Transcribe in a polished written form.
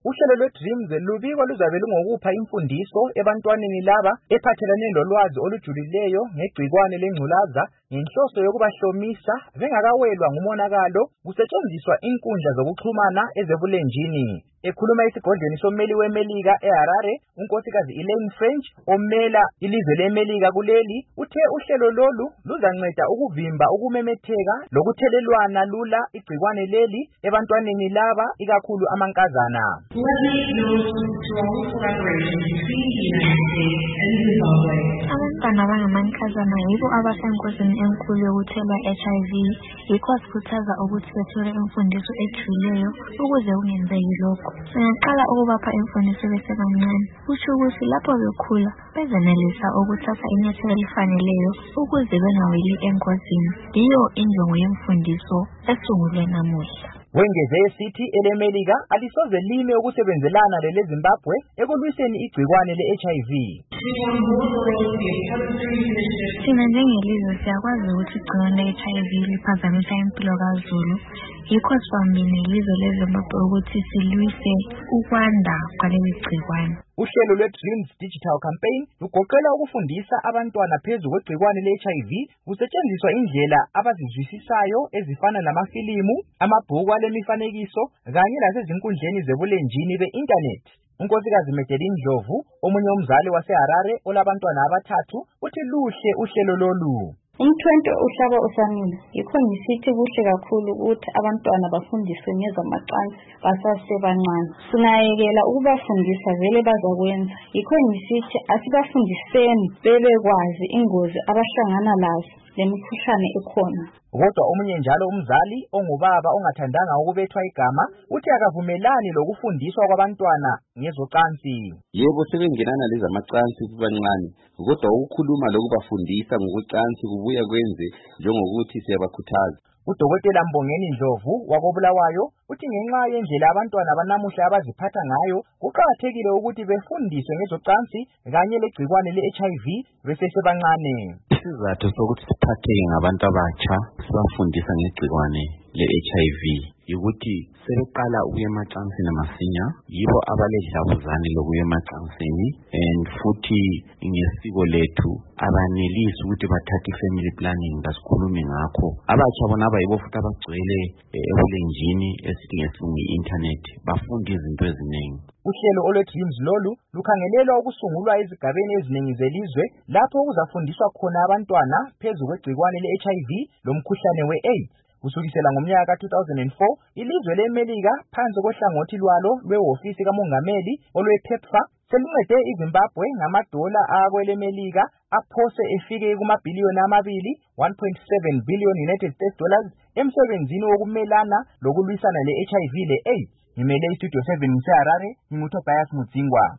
Uhlelo lwe-Dreams lubikwa luzabe lungokupha imfundiso ebantwaneni laba ephathelane lolwazi olujulileyo ngegcikwane lengculaza ngenhloso yokubahlomisa bengakawelwa ngumonakalo kusetshenziswa inkundla zokuxhumana ezebulenjini. Ekhuluma esigodlweni sommeli weMelika eHarare, unkosikazi Elaine French, omela ilizwe leMelika kuleli, uthe uhlelo lolu luzanceda ukuvimba ukumemetheka lokuthelelwana lula igcikwane leli ebantwaneni laba ikakhulu amankazana. Abantwana abangamankazana yibo abasengozini enkulu yokuthelwa HIV, yikho sikhuthaza ukuthi bethole imfundiso ejulileyo ukuze kungenzeki lokho. Singaqala ukubapha imfundiso besebancane, kusho ukuthi lapho bekhula bezenelisa ukuthatha inyathelo elifaneleyo ukuze bengaweli engozini. Yiyo injongo yemfundiso esungulwe namuhla. Wengeze esithi eleMelika alisoze lime ukusebenzelana leleZimbabwe ekulwiseni igcikwane le-HIV. Thina njengelizwe siyakwazi ukuthi igcikwane le-HIV liphazamisa impilo kaZulu. Yikho sibambile nelizwe leZimbabwe ukuthi silwise ukwanda kwaleli gcikwane. Uhlelo lwe-Dreams Digital Campaign lugoqela ukufundisa abantwana phezu kwegcikwane le-HIV kusetshenziswa indlela abazizwisisayo ezifana namafilimu, amabhuku alemifanekiso kanye lasezinkundleni zebulenjini be-internet. Unkosikazi Medeline Ndlovu, omunye umzali waseHarare olabantwana abathathu, uthi luhle uhlelo lolu. Umthwente uhlaba usamila, yikho ngisithi kuhle kakhulu ukuthi abantwana bafundiswe ngezamacansi basasebancane. Singayekela ukubafundisa vele bazakwenza, yikho ngisithi asibafundiseni bebekwazi ingozi abahlangana lazo lemikhuhlane ekhona. Kodwa omunye njalo umzali ongubaba ongathandanga ukubethwa igama uthi akavumelani lokufundiswa kwabantwana ngezocansi. Yebo, sebengenana lezamacansi kubancane, kodwa ukukhuluma lokubafundisa ngokucansi kubuya kwenze njengokuthi siyabakhuthaza. Udokotela Mbongeni Ndlovu wakoBulawayo uthi ngenxa yendlela abantwana banamuhla abaziphatha ngayo kuqakathekile ukuthi befundiswe ngezocansi kanye legcikwane le-HIV besesebancane. Isizathu sokuthi siphatheke ngabantu abatsha sibafundisa ngegcikwane le-HIV ukuthi sebeqala ukuya emacansini masinya, yibo abaledlabuzane lokuya emacansini, and futhi ngesiko lethu abanelisi ukuthi bathathe i-family planning basikhulume ngakho. Abatsha bona abayibo futhi abagcwele ebulenjini esithi ngesilungu i-internet bafunda izinto eziningi. Uhlelo olwe-Dreams lolu lukhangelelwa ukusungulwa ezigabeni eziningi zelizwe lapho kuzafundiswa khona abantwana phezu kwegcikwane le-HIV lomkhuhlane we-AIDS. Kusukisela ngomnyaka ka-2004, ilizwe leMelika phansi kohlangothi lwalo lwehhovisi kamongameli olwe-PEPFAR selincede iZimbabwe ngamadola akweleMelika aphose efike kumabhiliyoni amabili, 1.7 billion United States dollars, emsebenzini wokumelana lokulwisana le-HIV le-AIDS. Ngimele iStudio 7 ngiseHarare, nginguTobias Mudzingwa.